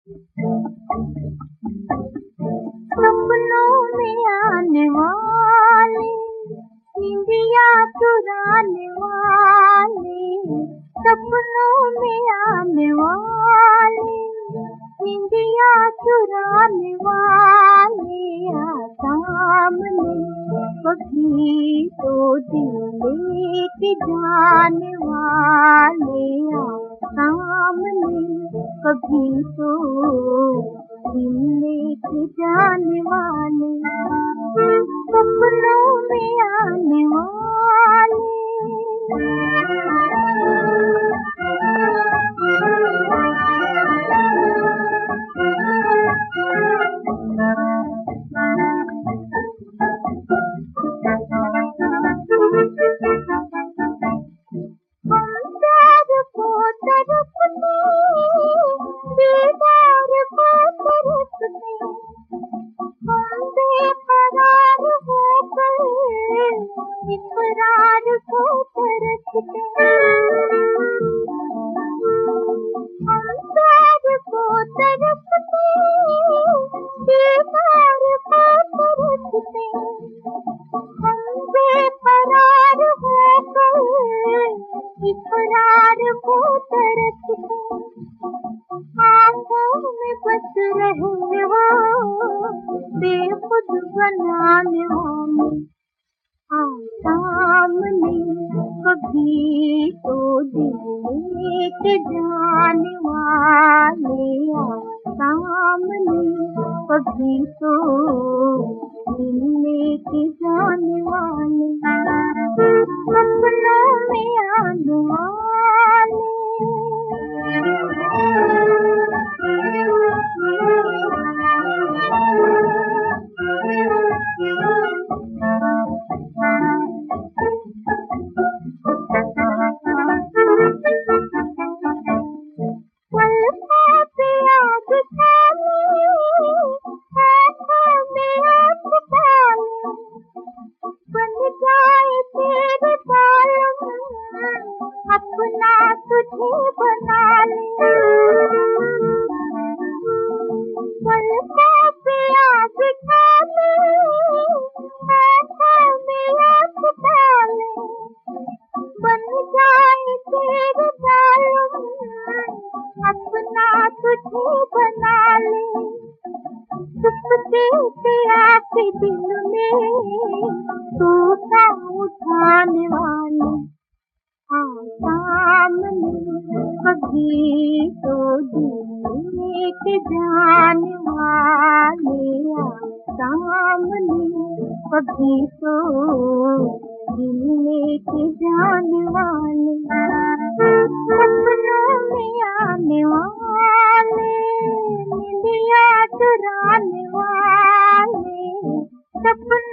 सपनों में आने वाले, निंदिया चुराने वाले, सपनों में आने वाले, निंदिया चुराने वाले, सामने कभी तो दिल लेके जाने वाले, सामने कभी तो दिल लेके जाने वाले, सपनों में आने वाले। इकरार को तरसते, हम प्यार को तरसते, बेकार को तरसते, हम बेकरार होकर इकरार को तरसते, आँखों में बस रहे हो बेखुद बनाने वाले, सामने कभी तो दिल लेके जाने वाले, सामने कभी तो दिल लेके जाने वाले, सपनों में आने वाले। अपना तुझे बना ले, पलकों पे आग डाले, आँखों में आँख डाले, बन जाए तेरे जालिम, अपना तुझे बना ले, चुपके से आके दिल में टूटा उठाने वाले, सामने कभी तो दिल लेके जाने वाले, सामने कभी तो दिल लेके जाने वाले, सपनों में आने वाले, निंदिया चुराने वाले, सपनों